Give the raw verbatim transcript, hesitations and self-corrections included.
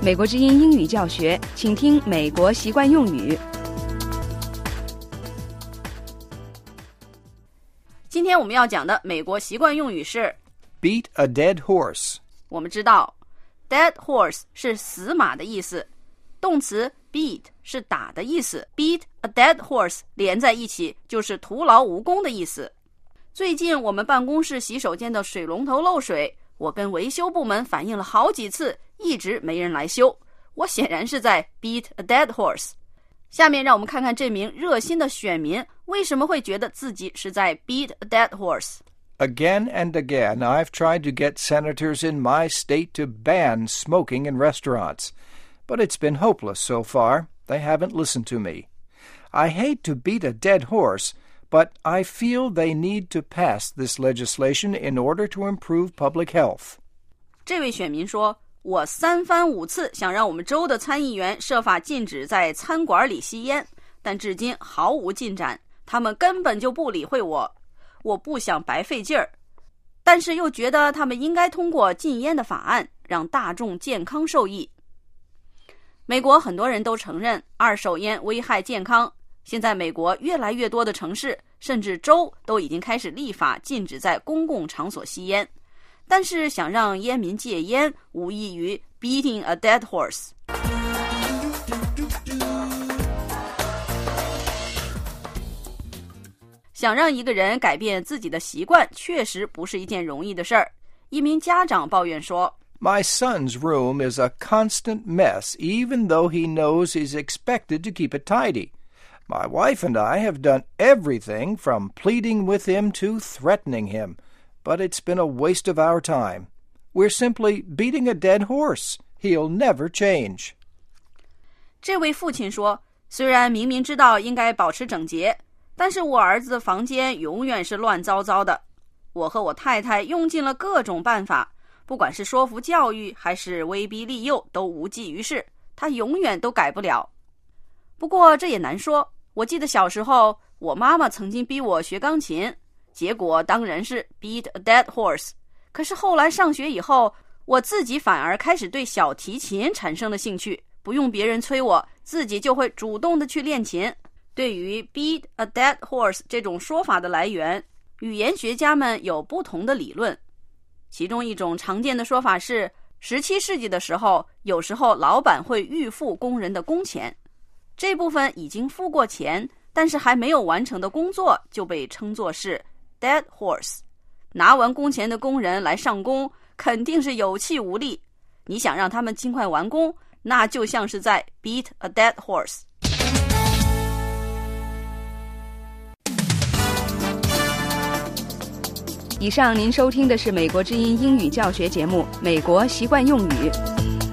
美国之音英语教学，请听美国习惯用语。 今天我们要讲的美国习惯用语是 Beat a dead horse. 我们知道 dead horse 是死马的意思，动词 beat 是打的意思， beat a dead horse 连在一起就是徒劳无功的意思。最近我们办公室洗手间的水龙头漏水，我跟维修部门反映了好几次，一直没人来修，我显然是在 beat a dead horse。 下面让我们看看这名热心的选民为什么会觉得自己是在 beat a dead horse。 Again and again, I've tried to get senators in my state to ban smoking in restaurants, but it's been hopeless so far. They haven't listened to me. I hate to beat a dead horse, but I feel they need to pass this legislation in order to improve public health. 这位选民说，我三番五次想让我们州的参议员设法禁止在餐馆里吸烟，但至今毫无进展，他们根本就不理会我。我不想白费劲儿，但是又觉得他们应该通过禁烟的法案，让大众健康受益。美国很多人都承认二手烟危害健康，现在美国越来越多的城市甚至州都已经开始立法禁止在公共场所吸烟，但是想让烟民戒烟无异于 beating a dead horse。 想让一个人改变自己的习惯确实不是一件容易的事儿。一名家长抱怨说， My son's room is a constant mess, even though he knows he's expected to keep it tidy.My wife and I have done everything from pleading with him to threatening him, but it's been a waste of our time. We're simply beating a dead horse. He'll never change. 这位父亲说，虽然明明知道应该保持整洁，但是我儿子的房间永远是乱糟糟的。我和我太太用尽了各种办法，不管是说服教育还是威逼利诱都无济于事，他永远都改不了。不过这也难说，我记得小时候我妈妈曾经逼我学钢琴，结果当然是 beat a dead horse。 可是后来上学以后，我自己反而开始对小提琴产生了兴趣，不用别人催我，自己就会主动的去练琴。对于 beat a dead horse 这种说法的来源，语言学家们有不同的理论。其中一种常见的说法是，十七世纪的时候，有时候老板会预付工人的工钱，这部分已经付过钱但是还没有完成的工作就被称作是 dead horse。 拿完工钱的工人来上工肯定是有气无力，你想让他们尽快完工，那就像是在 beat a dead horse。 以上您收听的是美国之音英语教学节目《美国习惯用语》。